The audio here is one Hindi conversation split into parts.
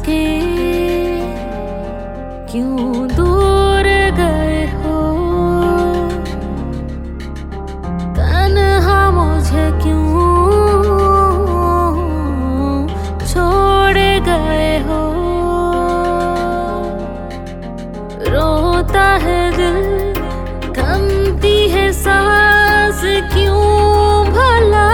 के क्यों दूर गए हो, तन्हा मुझे क्यों छोड़ गए हो। रोता है दिल, थमती है सांस क्यों भला।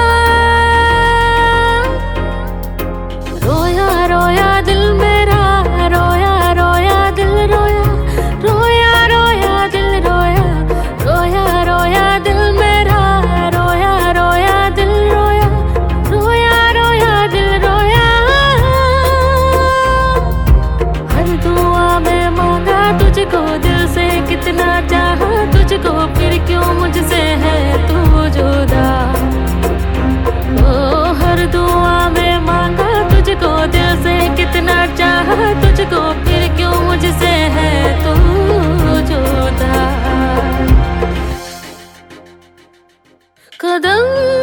रोया रोया दिल मेरा, रोया रोया दिल रोया, रोया रोया दिल रोया, रोया रोया दिल मेरा, रोया रोया दिल रोया, रोया रोया दिल रोया। हर दुआ में मांगा तुझको, दिल से कितना चाहा तुझको, फिर क्यों मुझसे है तू जुदा। ओ हर दुआ में मांगा तुझको, दिल से कितना चाहा तुझको, फिर क्यों मुझसे है तू जुदा। कदम